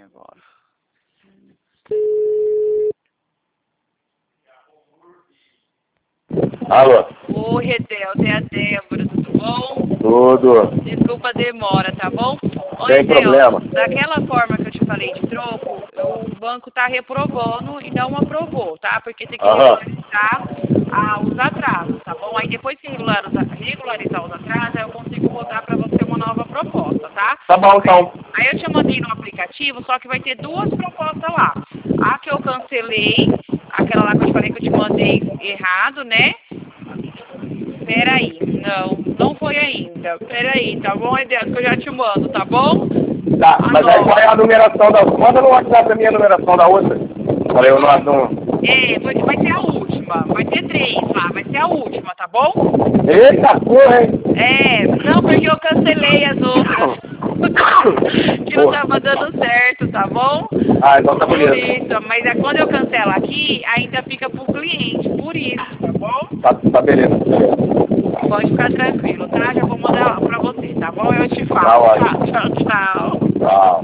agora. Alô? Oi, Redel, é a Débora, tudo bom? Tudo. Desculpa a demora, tá bom? Ô, Sem Redel, problema. daquela forma que eu te falei de troco, o banco tá reprovando e não aprovou, tá? Porque tem que regularizar os atrasos, tá bom? Aí depois que regularizar os atrasos, eu consigo botar pra você uma nova proposta, tá? Tá bom, então. Aí eu te mandei no aplicativo, só que vai ter duas propostas lá. A que eu cancelei, aquela lá que eu te falei que eu te mandei errado, né? Peraí, não foi ainda. Peraí, tá bom, Edel, que eu já te mando, tá bom? Tá, mas aí qual é a numeração da... Manda no WhatsApp pra mim a numeração da outra. Falei o nome do... Vai ser a última. Vai ter 3 lá, vai ser a última, tá bom? Eita porra, hein? Não, porque eu cancelei as outras. Que não tava dando certo, tá bom? Ah, então tá Por bonito. isso, mas quando eu cancelo aqui, ainda fica pro cliente, por isso, tá bom? Tá beleza. Pode ficar tranquilo, tá? Já vou mandar pra você, tá bom? Eu te Tá falo. ótimo. Tchau, tchau, tchau. Tchau.